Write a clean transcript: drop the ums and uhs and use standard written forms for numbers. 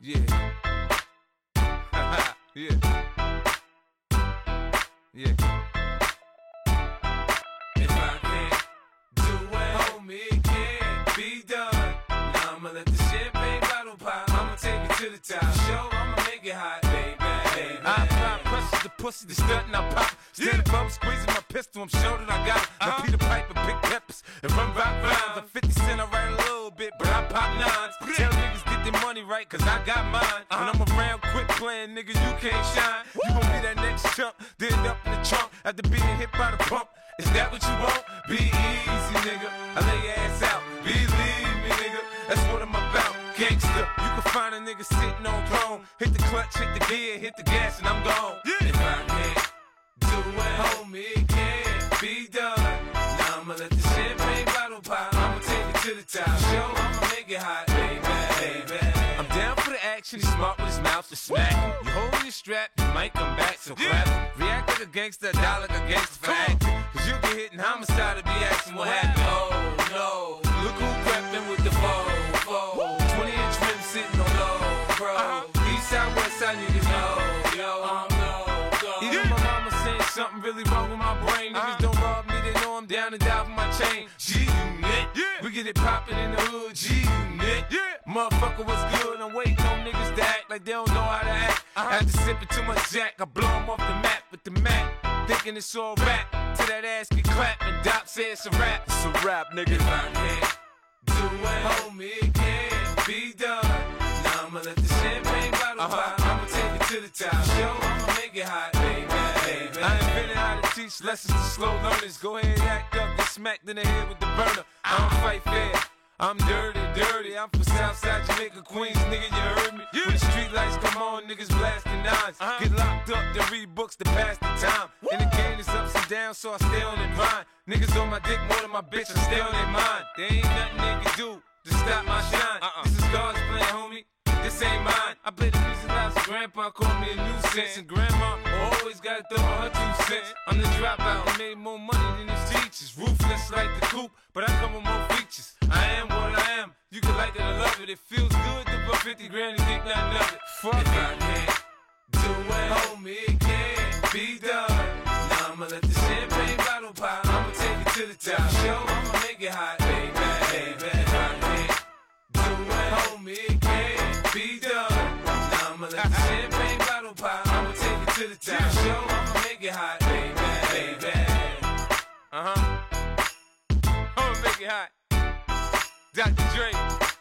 Yeah. Yeah. Yeah. If I can't do it, homie, it can't be done. Now I'ma let the champagne bottle pop. I'ma take it to the top. Show, I'ma make it hot, baby. I apply pressure to pussy, the stunt and I pop. Stand above, squeezing my pistol, I'm sure that I got it. Now Peter Piper, big peppers, and run rock rhymes. I'm 50 Cent, I write a little bit, but I pop nines. Tell niggas get their money right, cause I got mine. When I'm around, quit playing, nigga, you can't shine. You gon' be that next chump, then up in the trunk, after being hit by the pump. Is that what you want? Be easy, nigga. I lay your ass out. Believe me, nigga. That's what I'm about. Gangsta. You can find a nigga sitting on throne. Hit the clutch, hit the gear, hit the gas, and I'm gone. If I can't do it, homie, it can't be done. Now I'ma let the champagne bottle pop. I'ma take it to the top. Show, I'ma make it hot, baby. I'm down for the action. He's smart with his mouth to smack. You holding your strap, you might come back, so clap. React like a gangster, die like a gangster for acting. Cause you get hit in homicide to be asking what happened. Oh no, look who crept in with the foe. 20-inch rim sitting on low, bro. East side, west side, niggas know, yo, I'm no. Even my mama saying something really wrong with my brain. Niggas don't rob me, they know I'm down to die for my chain. G-Unit, we get it poppin' in the hood. G-Unit, motherfucker, what's good? I'm waiting on niggas to act like they don't know how to act. After sipping too much Jack, I blow them off the map with the Mac. Thinking it's all rap, till that ass get clapped and Doc says it's a rap. It's a rap, nigga. If I can't do it, homie, it can't be done. Now I'ma let the champagne bottle pop. I'ma take it to the top. Show, I'ma make it hot, baby. I invented how to teach lessons to slow learners. Go ahead, act up, get smacked in the head with the burner. I don't fight fair. I'm dirty. I'm from Southside Jamaica, Queens, nigga, you heard me. When the street lights come on, niggas blasting nines. Get locked up, then read books to pass the time. And the game is ups and downs, so I stay on their mind. Niggas on my dick more than my bitch, I stay on their mind. There ain't nothing they can do to stop my shine. This is God's plan, homie. This ain't mine. I play the music loud, so grandpa called me a nuisance. And grandma always gotta throw her 2 cents. I'm the dropout and made more money than his teachers. Ruthless like the coupe, but I come with more features. I am what I am. You can like it or love it. It feels good to put 50 grand and think nothing of it. Fuck if I can't do it, homie, it can't be done. Now I'ma let the champagne bottle pop. I'ma take it to the top. Show, I'ma make it hot, baby. If I can't do it, homie, it can't be done. Now I'ma let the champagne bottle pop. I'ma take it to the top. Show, I'ma make it hot, baby. I'ma make it hot. Dr. Dre.